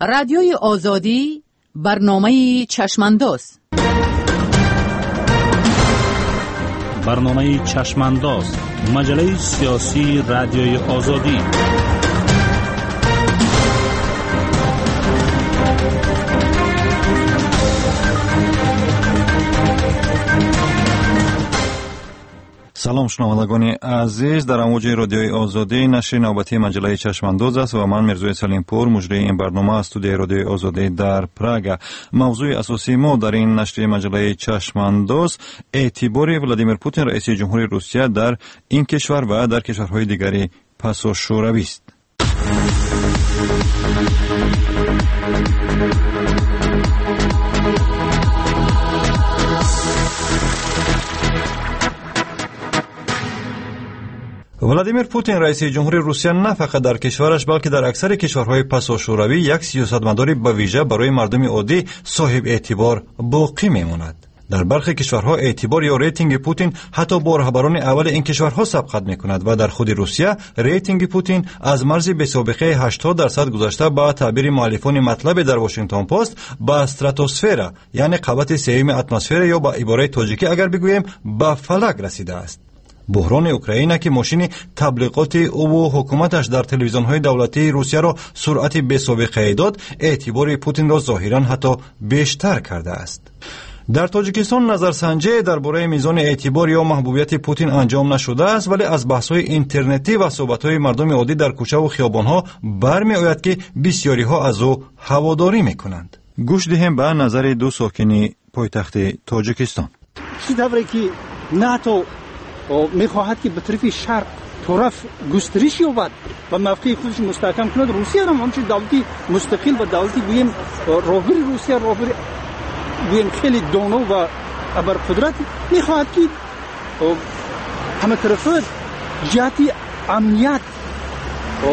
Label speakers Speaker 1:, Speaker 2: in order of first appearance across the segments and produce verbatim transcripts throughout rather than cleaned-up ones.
Speaker 1: رادیوی آزادی برنامه چشمانداز.
Speaker 2: برنامه چشمانداز، مجله سیاسی رادیوی آزادی.
Speaker 3: سلام شنوندگان عزیز، در امواج رادیوی آزادی نشر نوبتی مجله چشمانداز است و من میرزوی سلیمپور مجری این برنامه از استودیوی رادیوی آزادی در پراگ. موضوع اساسی ما در این نشر مجله چشمانداز اعتبار ولادیمیر پوتین رئیس جمهوری روسیه در این کشور و در کشورهای دیگری پس از شوروی است. ولادیمیر پوتین رئیس جمهوری روسیه نه فقط در کشورش بلکه در اکثر کشورهای پس از شوروی یک سیاستمدار به ویژه برای مردم عادی صاحب اعتبار باقی میماند. در برخی کشورها اعتبار یا ریتینگ پوتین حتی با رهبران اول این کشورها سبقت میکند و در خود روسیه ریتینگ پوتین از مرز بی‌سابقه هشتاد درصد گذشته با تعبیر مؤلفان مطلب در واشنگتن پست با استراتوسفر، یعنی قبت سوم اتمسفر، یا با عبارت تاجیکی اگر بگوییم به فلک رسیده است. بحران اوکراین که ماشین تبلیغات او و حکومتش در تلویزیون‌های دولتی روسیه را سرعت بی‌سابقه داد، اعتبار پوتین را ظاهراً حتی بیشتر کرده است. در تاجیکستان نظرسنجی درباره میزان اعتبار یا محبوبیت پوتین انجام نشده است، ولی از بحث‌های اینترنتی و صحبت‌های مردم عادی در کوچه و خیابان‌ها برمی‌آید که بسیاری‌ها از او هواداری می‌کنند. گوش دهیم به نظر دو ساکن پایتخت تاجیکستان.
Speaker 4: چطوری که ناتو میخواهد که به طرف شرق طرف گسترش یابد و موقع خودش مستحکم کند، روسیه هم همچنین دولتی مستقل و دولتی گویم راهبر روسیه، راهبر گویم خیلی دانا و ابرقدرت میخواهد که همه طرفه جهتی امنیت و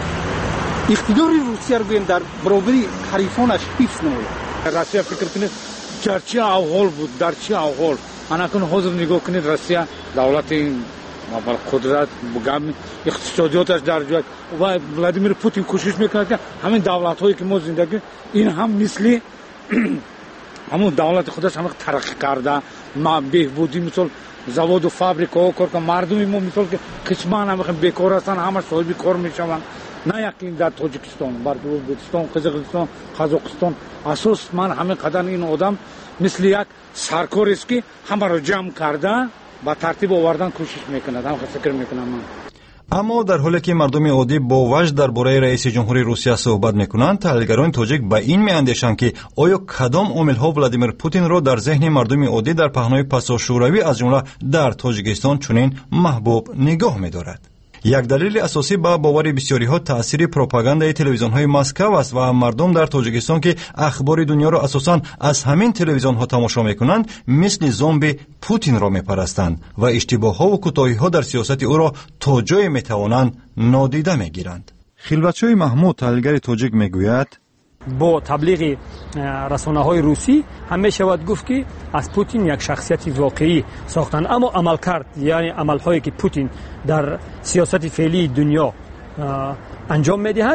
Speaker 4: اقتدار روسیه رو گویم در برابر حریفانش حفظ نماید.
Speaker 5: روسیه فکر کنید در چه احوال بود، در چه احوال انا کن حاضر نگاه کنید روسیه دولت این قدرت بگم اقتصادیاتش در جای و ولادیمیر پوتین کوشش میکنه که همین دولت هایی که ما زندگی این هم مثلی همون دولت خودش هم ترقی کرده، ما بهبودی مثل زواد و فابریکا ها کار که مردم ما مثل که قسمان هم بیکار هستن همه صاحب کار میشون. نه یکی در تاجیکستان، بلکه ازبکستان، قزاقستان، قزاقستان اساس من همه قدر این آدم مثل یک سرکار است که همه را جمع کرده با ترتیب آوردن کوشش میکند. هم فکر میکنم من.
Speaker 3: اما در حالی که مردم عادی با وجد درباره رئیس جمهوری روسیه صحبت میکنند، تحلیلگران تاجیک به این میاندیشند که آیا کدام عامل‌ها ولادیمیر پوتین را در ذهن مردم عادی در پهنای پس از شوروی از جمله در تاجیکستان چنین محبوب نگاه می‌دارد. یک دلیل اساسی به باور بسیاری‌ها تأثیر پروپاگاندای تلویزیون‌های مسکو است و مردم در تاجیکستان که اخبار دنیا را اساساً از همین تلویزیون‌ها تماشا می‌کنند مثل زامبی پوتین را می‌پرستند و اشتباه‌ها و کوتاهی‌ها در سیاست او را تا جای می‌توانند نادیده می‌گیرند. خلوتچوی محمود تحلیلگر تاجیک می‌گوید
Speaker 6: با تبلیغ رسانه‌های روسی همه شود گفت که از پوتین یک شخصیت واقعی ساختن، اما عمل کرد یعنی عمل‌هایی که پوتین در سیاست فعلی دنیا انجام می‌دهد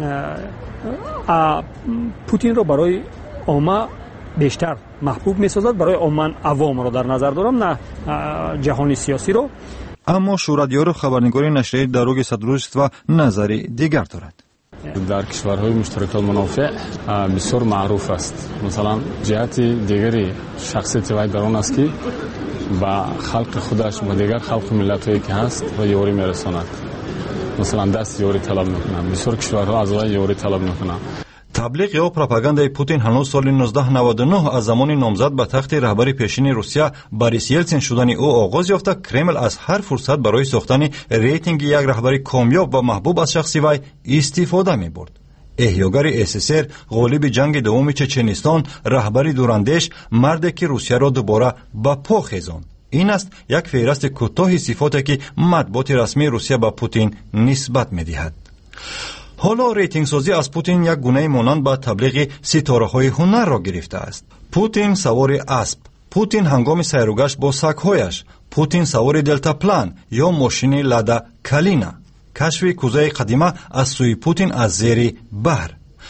Speaker 6: پوتین را برای عامه بیشتر محبوب می‌سازد، برای عامه عوام را در نظر دارم نه جهانی سیاسی را.
Speaker 3: اما شورادیار و خبرنگار نشریه داروگ صدروست و نظری دیگر دارد.
Speaker 7: در کشورهای مشترک المنافع بسیار معروف است. مثلا جهت دیگری شخصیت وی در آن است که با خلق خودش با دیگر خلق ملت‌هایی که هست و یاری میرساند. مثلا دست یاری طلب میکنند. بسیار کشورها از وی یاری طلب میکنند.
Speaker 3: تبلیغ یا پروپاگاندای پوتین هنوز سال نوزده نود و نه از زمان نامزد به تخت رهبری پیشین روسیه باریس یلتسین شدن او آغاز یافته، کرمل از هر فرصت برای ساختن ریتینگ یک رهبری کامیاب و محبوب از شخصی وی استفاده می‌برد. احیاگر اس اس ار، غالب جنگ دوم چچنستان، رهبری دوراندیش، مردی که روسیه را دوباره به پا خیزاند. این است یک فهرست کوتاه صفاتی که مطبوعات رسمی روسیه به پوتین نسبت می‌دهد. حالا ریتینگ سازی از پوتین یک گونه مانند به تبلیغ ستاره های هنر را گرفته است. پوتین سوار اسب، پوتین هنگام سیروگشت با سگ‌هایش، پوتین سوار دلتا پلان یا ماشین لادا کالینا، کشف کوزه قدیمه از سوی پوتین از زیر بحر.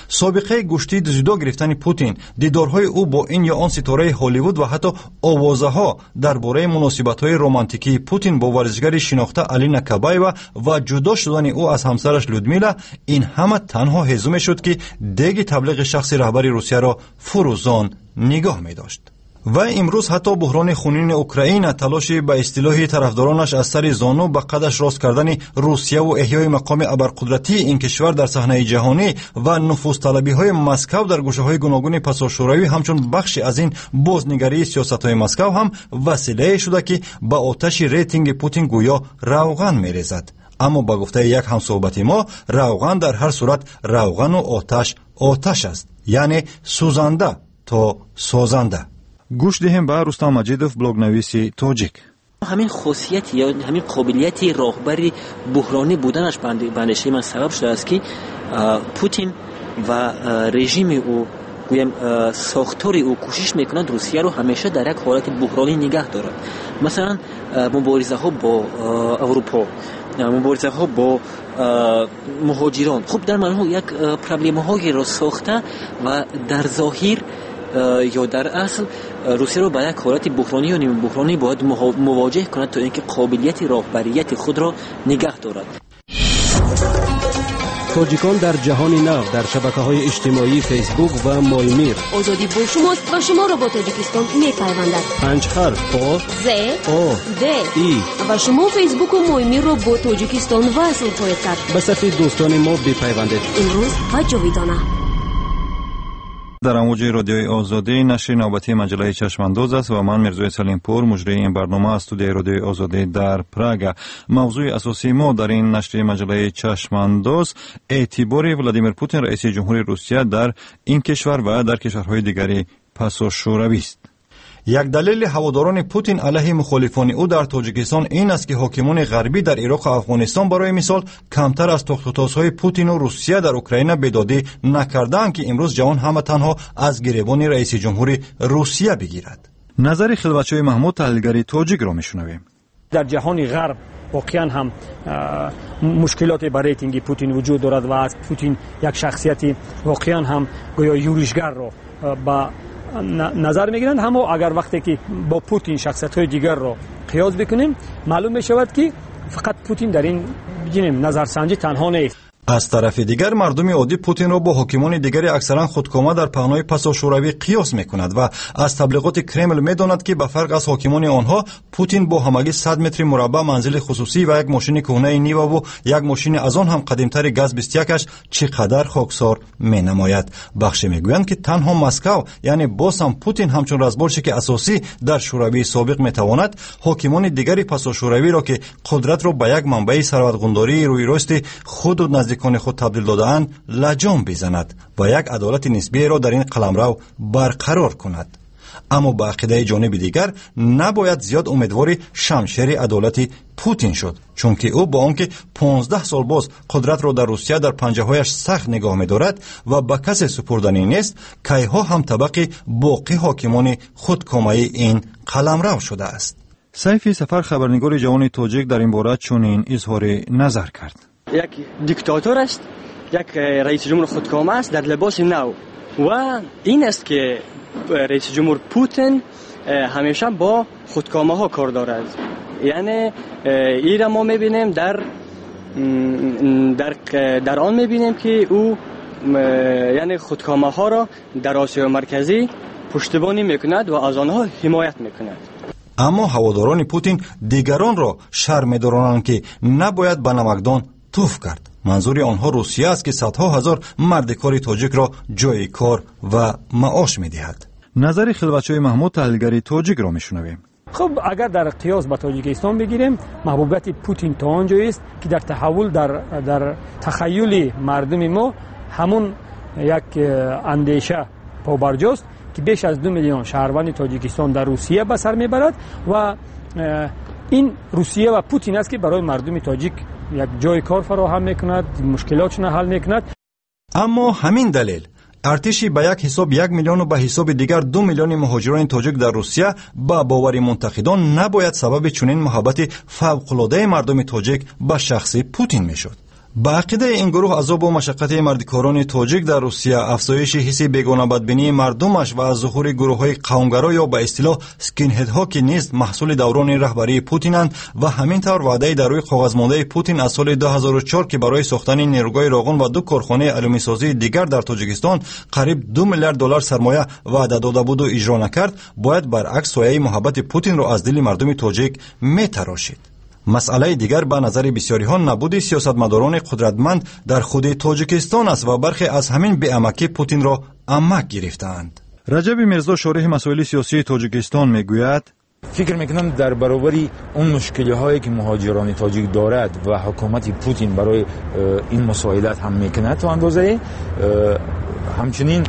Speaker 3: سابقه گوشتی جدا گرفتن پوتین، دیدارهای او با این یا آن ستاره هالیوود و حتی آوازه‌ها درباره مناسبت‌های رمانتیکی پوتین با ورزشگر شناخته آلینا کابایوا و جدا شدن او از همسرش لودمیلا، این همه تنها هزومه شد که دیگ تبلیغ شخصی رهبر روسیه را فروزان نگاه می داشت. و امروز حتی بحران خونین اوکراین تلاش به اصطلاح طرفدارانش از سر زانو به قدش راست کردن روسیه و احیای مقام ابرقدرتی این کشور در صحنه جهانی و نفوذ طلبی های مسکو در گوشه های گوناگون پساشوروی همچون بخشی از این بازنگری سیاست های مسکو هم وسیله شده که به آتش ریتینگ پوتین گویا روغن میریزد. اما با گفته یک همصحبت ما، روغن در هر صورت روغن و آتش آتش است، یعنی سوزنده تا سوزنده. گوش دهیم به رستم مجیدوف، بلاگ نویسی تاجیک.
Speaker 8: همین خاصیت یا همین قابلیت راهبری بحرانی بودنش بندشه من سبب شده است که پوتین و رژیم او گویم ساختاری او کوشش میکنند روسیه رو همیشه در یک حالت بحرانی نگه دارد. مثلا مبارزه ها با اروپا، مبارزه ها با مهاجران، خب در معنی یک پرابلم هایی را ساخته و در ظاهر یا در اصل روسیه رو با یک حالت بحرانی یا نیم بحرانی باید مواجه کند تا اینکه قابلیت راهبریت خود را نگه دارد.
Speaker 9: تاجیکان در جهان نو در شبکه‌های اجتماعی فیسبوک و مایمیر.
Speaker 10: آزادی با شماست و شما را با تاجیکستان می‌پیوندد.
Speaker 9: پنج حرف آ
Speaker 10: ز
Speaker 9: آ
Speaker 10: د
Speaker 9: ای
Speaker 10: و شما فیسبوک و مایمیر را با تاجیکستان وصل خواهید کرد.
Speaker 9: به صفحه دوستان ما بپیوندید.
Speaker 10: امروز و جاویدانه.
Speaker 3: در امواج رادیوی آزادی نشر نوبتی مجله چشمانداز است و من میرزا سلیمپور مجری این برنامه از استودیوی رادیوی آزادی در پراگ. موضوع اساسی ما در این نشر مجله چشمانداز اعتبار ولادیمیر پوتین رئیس جمهوری روسیه در این کشور و در کشورهای دیگری پساشوروی است. یک دلیل هواداران پوتین علیه مخالفان او در تاجیکستان این است که حاکمان غربی در عراق و افغانستان برای مثال کمتر از تخطیط‌های پوتین و روسیه در اوکراین بیدادی نکردند که امروز جهان همه تنها از گریبان رئیس جمهوری روسیه بگیرد. نظر خلوتچوی محمود، تحلیلگری تاجیک را میشنویم.
Speaker 6: در جهان غرب واقعا هم مشکلات برای ریتینگ پوتین وجود دارد و از پوتین یک شخصیتی واقعا هم گویا یورشگر را با نظر میگیرند. اما اگر وقتی که با پوتین شخصیت‌های دیگر را قیاس بکنیم معلوم میشود که فقط پوتین در این بگیم نظرسنجی تنها نیست.
Speaker 3: از طرف دیگر مردم عادی پوتین را با حاکمان دیگری اکثرا خودکامه در پهنای پساشوروی قیاس میکند و از تبلیغات کرمل میداند که به فرق از حاکمان آنها پوتین با همگی صد متر مربع منزل خصوصی و یک ماشین کهنه نیو و یک ماشین از آن هم قدیمتر گاز بیست و یکش چقدر خاکسار مینماید. بخش میگویند که تنها مسکو یعنی باز هم پوتین همچون رزبالشی که اساسی در شوروی سابق میتواند حاکمان دیگری پساشوروی را که قدرت را به یک منبع ثروتگذاری روی راست خود و نزدیکان خود تبدیل داده‌اند لجام بزند و یک عدالت نسبی را در این قلمرو برقرار کند. اما با عقیده جانب دیگر نباید زیاد امیدوار شمشیر عدالت پوتین شد، چون که او با آنکه پانزده سال باز قدرت را در روسیه در پنجه‌هایش سخت نگاه می‌دارد و به کسی سپردنی نیست، کیها هم طبق باقی حاکمان خودکامه این قلمرو شده است. سیفی سفر، خبرنگار جوان تاجیک، در این باره چنین اظهار نظر کرد.
Speaker 11: یک دیکتاتور است، یک رئیس جمهور خودکامه است در لباس نو و این است که رئیس جمهور پوتین همیشه با خودکامه ها کار دارد. یعنی این را ما میبینیم در در در آن میبینیم که او یعنی خودکامه ها را در آسیا مرکزی پشتیبانی میکند و از آنها حمایت میکند.
Speaker 3: اما هواداران پوتین دیگران را شرم دارند که نباید به نمکدان توف کرد. منظور آنها روسیه است که صدها هزار مرد کار تاجیک را جای کار و معاش میدهد. نظر خلوتچوی محمود، تحلیلگری تاجیک را میشنویم.
Speaker 6: خب اگر در قیاس با تاجیکستان بگیریم، محبوبیت پوتین تا آنجایی است که در تحول در در تخیل مردم ما همون یک اندیشه پابرجاست که بیش از دو میلیون شهروند تاجیکستان در روسیه به سر میبرد و این روسیه و پوتین است که برای مردم تاجیک یک جای کار فراهم میکند، مشکلاتشون حل میکند.
Speaker 3: اما همین دلیل ارتشی به یک حساب یک میلیون و به حساب دیگر دو میلیون مهاجران تاجیک در روسیه با باور منتقدان نباید سبب چنین محبت فوق‌العاده مردم تاجیک به شخص پوتین میشد. با عقیده این گروه عذاب و مشقت مردکاران تاجیک در روسیه، افزایش حس بیگانه بدبینی مردمش و ظهور گروه‌های قومگرا یا به اصطلاح اسکینهدها که نیز محصول دوران رهبری پوتینند و همین طور وعده در روی کاغذ مانده پوتین از سال دو هزار و چهار که برای ساختن نیروگاه راغون و دو کارخانه آلومین‌سازی دیگر در تاجیکستان قریب دو میلیارد دلار سرمایه وعده داده بود و اجرا نکرد، باید برعکس سایه محبت پوتین را از دل مردم تاجیک میتراشید. مسئله دیگر به نظر بسیاری ها نبود سیاستمداران قدرتمند در خود تاجیکستان است و برخی از همین بی‌عمکی پوتین را عمک گرفتند. رجب میرزا شارح مسائل سیاسی تاجیکستان میگوید:
Speaker 12: فکر میکنم در برابری اون مشکلی هایی که مهاجران تاجیک دارد و حکومت پوتین برای این مساعدت هم میکند تا اندازه همچنین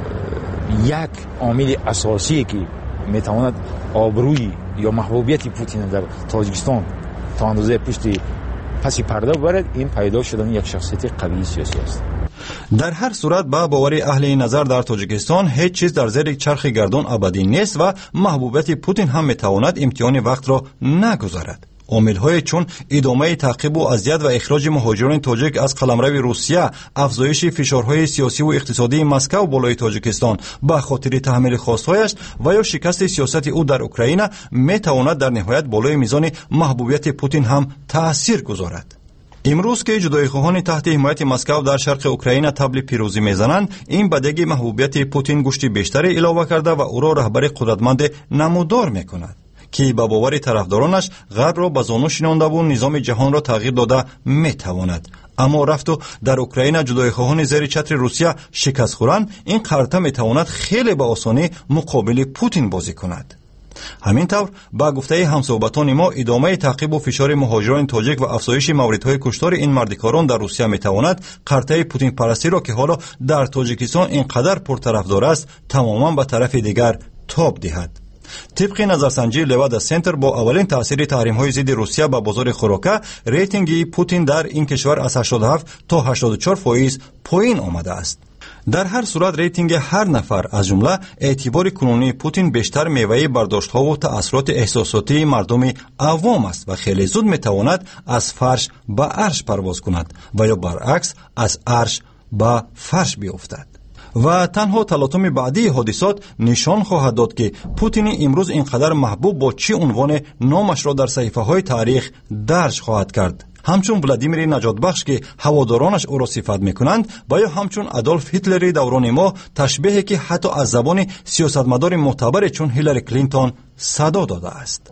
Speaker 12: یک عامل اساسی که میتواند آبروی یا محبوبیت پوتین در تاجیکستان تا اندازه پشت پسی پرده ببرد، این پیدا شدن یک شخصیت قوی سیاسی است.
Speaker 3: در هر صورت با باور اهل نظر در تاجیکستان هیچ چیز در زیر چرخ گردون ابدی نیست و محبوبیت پوتین هم میتواند امتحان وقت را نگذارد. عامل‌های چون ادامه تعقیب و اذیت و اخراج مهاجران تاجیک از قلمرو روسیه، افزایش فشارهای سیاسی و اقتصادی مسکو بالای تاجیکستان به خاطر تحمل خواستهایش و یا شکست سیاست او در اوکراین میتواند در نهایت بالای میزان محبوبیت پوتین هم تأثیر گذارد. امروز که جدایی‌خواهان تحت حمایت مسکو در شرق اوکراین طبل پیروزی میزنند، این بدگی محبوبیت پوتین گوشت بیشتری علاوه کرده و او را رهبر قدرتمند نمودار میکند که با باور طرفدارانش غرب را به زانو شینانده و نظام جهان را تغییر داده میتواند. اما رفت و در اوکراین جدایی‌خواهان زیر چتر روسیه شکست خورند، این قرته میتواند خیلی به آسانی مقابل پوتین بازی کند. همین طور با گفته همصحبتان ما، ادامه تعقیب و فشار مهاجران تاجیک و افزایش موردهای کشتار این مردکاران در روسیه میتواند قرته پوتین پرستی را که حالا در تاجیکستان اینقدر پرطرفدار است تماما به طرف دیگر تاب دهد. طبق نظرسنجی لودا سنتر، با اولین تاثیر تحریم‌های ضد روسیه به بازار خوراک، ریتینگ پوتین در این کشور از هشتاد و هفت تا هشتاد و چهار فیصد پایین آمده است. در هر صورت ریتینگ هر نفر از جمله اعتبار کنونی پوتین بیشتر میوه برداشت‌ها و تأثیرات احساساتی مردم عوام است و خیلی زود میتواند از فرش به عرش پرواز کند و یا برعکس از عرش به فرش بیفتد. و تنها تلاطم بعدی حادثات نشان خواهد داد که پوتین امروز اینقدر محبوب با چه عنوان نامش را در صحیفه های تاریخ درج خواهد کرد. همچون ولادیمیر نجات بخش که هوادارانش او را صفت میکنند و یا همچون آدولف هیتلر دوران ما، تشبیهی که حتی از زبان سیاستمدار معتبر چون هیلاری کلینتون صدا داده است.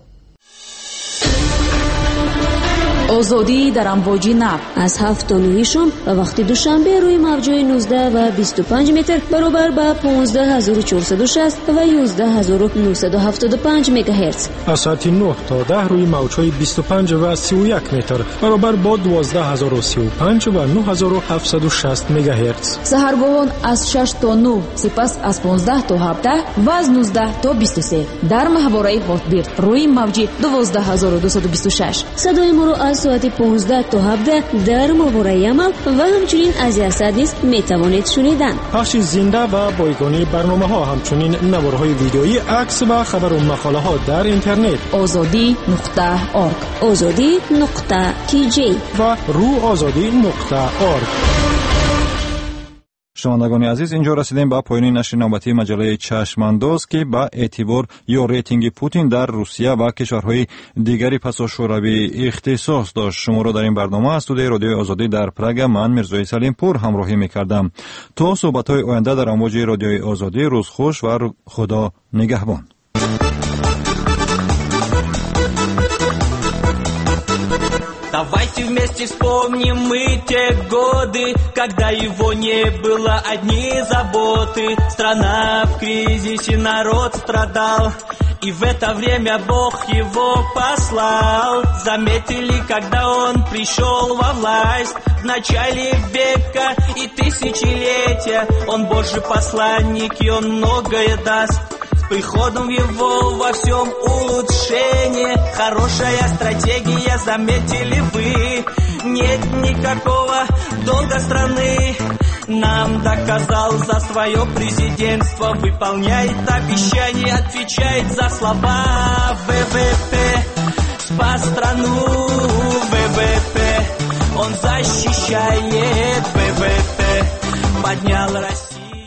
Speaker 10: آزادی در امواج نو از هفت تا نه شام و وقت دوشنبه روی موج‌های نوزده و بیست و پنج متر برابر با پانزده هزار و چهارصد و شصت و یازده هزار و نهصد و هفتاد و پنج مگاهرتز.
Speaker 6: از ساعت نه تا ده روی موج‌های بیست و پنج و سی و یک متر برابر با دوازده هزار و سی و پنج و نه هزار و هفتصد و شصت مگاهرتز.
Speaker 10: سحرگاهان از شش تا نه، سپس از پانزده تا هفده و از نوزده تا بیست و سه در ماهواره هاتبیرد روی موج دوازده هزار و دویست و بیست و شش. صدای ما را از ساعت پانزده تا هفده در ماهواره عمل و همچنین از یاسد نیز میتوانید شنیدن.
Speaker 6: پخش زنده و بایگانی برنامه ها، همچنین نوارهای ویدیویی، عکس و خبر و مقاله ها در اینترنت
Speaker 10: آزادی نقطه اورگ، آزادی نقطه کی جی
Speaker 6: و رو آزادی نقطه اورگ.
Speaker 3: شنوندگان عزیز، اینجا رسیدیم به پایان نشر نوبتی مجله چشمانداز که با اعتبار یا ریتینگ پوتین در روسیه و کشورهای دیگری پسا شوروی اختصاص داشت. شما را در این برنامه از استودیوی رادیو آزادی در پراگ من میرزای سلیم پور همراهی میکردم. تا صحبت‌های آینده در امواج رادیوی آزادی، روز خوش و خدا نگهبان.
Speaker 13: Давайте вместе вспомним мы те годы, когда его не было, одни заботы. Страна в кризисе, народ страдал, и в это время Бог его послал. Заметили, когда он пришел во власть, в начале века и тысячелетия. Он Божий посланник, и он многое даст. С приходом его во всем улучшение, хорошая стратегия, заметили вы. Нет никакого долга страны, нам доказал за свое президентство. Выполняет обещания, отвечает за слова. ВВП спас страну, ВВП он защищает ВВП, поднял Россию.